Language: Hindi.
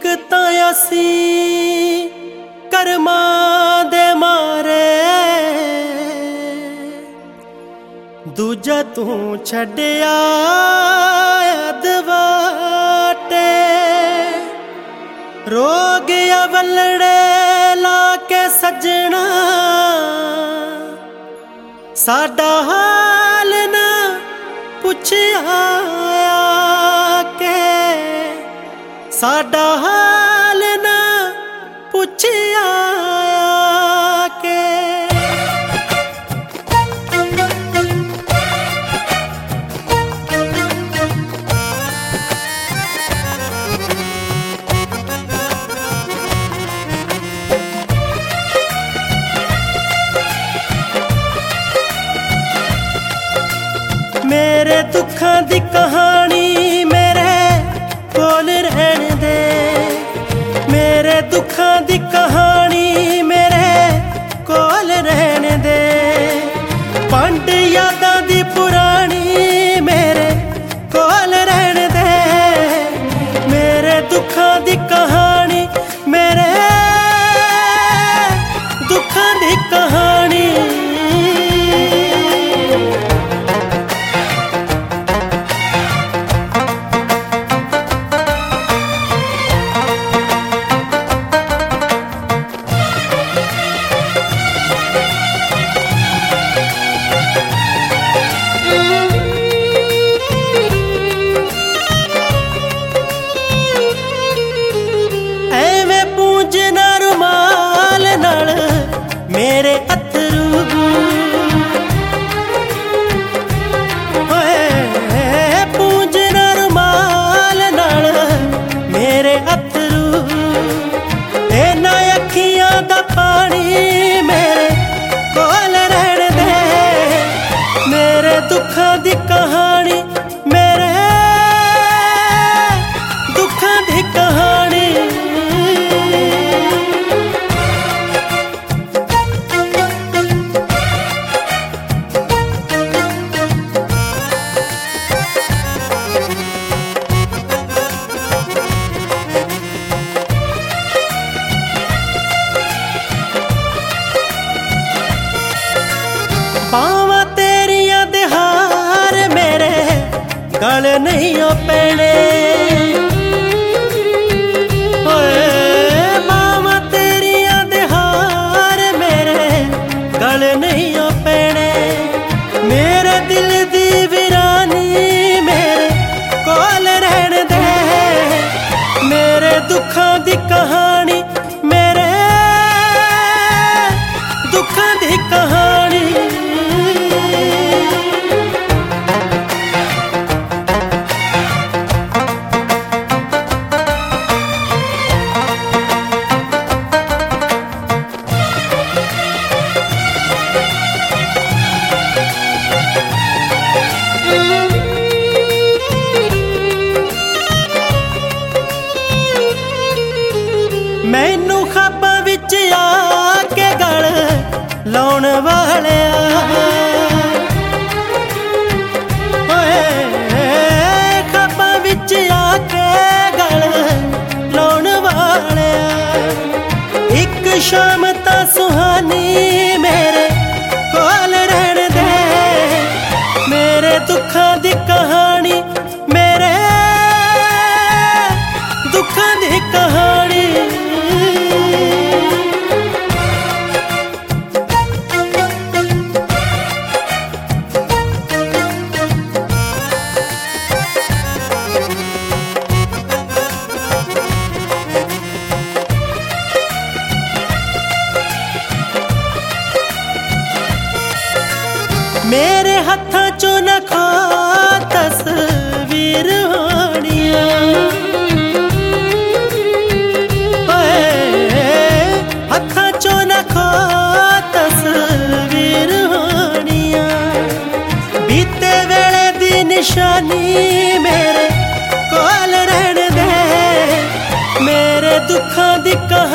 तां असी करमां दे मारे, दूजा तू छड्डिया अदवाटे। रो गया वल्लड़े ला के सजना, साडा हाल ना पुछया के, साडा हाल ना पुछया के। मेरे दुखां दी कहानी मेरे कोल रहन दे, मेरे दुखां दी कहानी मेरे कोल रहन दे। पंड यादां दी पुरानी मेरे कोल रहन दे, मेरे दुखां दी कहानी मेरे दुखां दी कहानी। मेरे अथरू पूंजना रुमाल नाल, मेरे अथरू इन्हां अखियां दा पानी मेरे कोल रहन दे। मेरे दुखां दी कहानी मेरे दुखां दी कहानी। पावां तेरियां दे हार मेरे गल नहीं ओ पैने, पावां तेरियां दे हार मेरे गल नहीं ओ पैने। मेरे दिल दी वीरानी मेरे कोल रहन दे, मेरे दुखां दी कहानी मेरे दुखां दी कहानी। मैनू खाबां विच आके गल लाउण वालिया, खाबां विच आके गल लाउण वालिया। एक शाम तां सुहानी मेरे कोल रहन दे, मेरे दुखां दी कहानी मेरे दुखां दी कहानी। मेरे हत्थां चों न खो तस्वीर होनिया, हत्थां चों न खो तस्वीर होनिया। बीते वेले दी निशानी मेरे कोल रहन दे, मेरे दुखां दी कहानी